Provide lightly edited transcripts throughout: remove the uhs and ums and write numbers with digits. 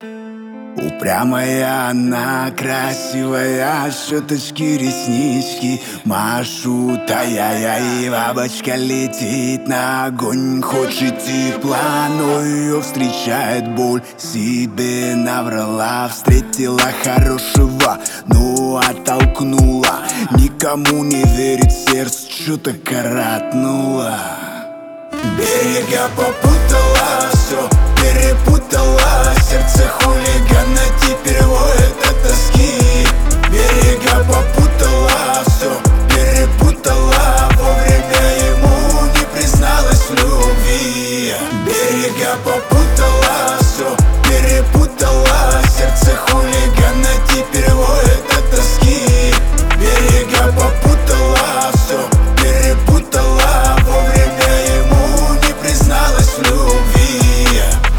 Упрямая она, красивая, щеточки, реснички машут, ай-яй-яй, бабочка летит на огонь, хочет тепла, но ее встречает боль. Себе наврала, встретила хорошего, но оттолкнула. Никому не верит сердце, что-то коротнула. Берега попутала, все перепутала, сердце хулигана теперь воет от тоски. Берега попутала, все перепутала, вовремя ему не призналась в любви. Берега попутала, все перепутала, сердце хулигана теперь воет от тоски. Берега попутала, все перепутала, вовремя ему не призналась в любви.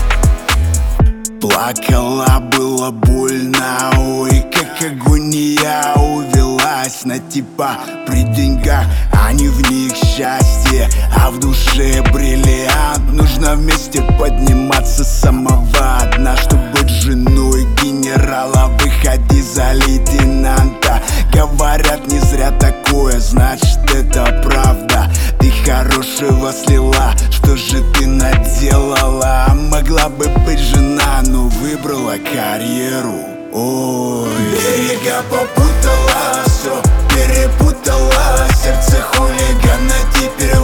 Плакала, было больно, ой, как агония. Увелась на типа при деньгах, а не в них счастье, а в душе бриллиант. Нужно вместе подниматься с самого дна, чтобы быть женой генерала. Выходи за лейтенанта. Говорят, не зря такое, значит это правда. Ты хорошего слила, что же ты наделала? Могла бы быть жена, но выбрала карьеру. Ой, берега попутала, все перепутала, сердце хулигана теперь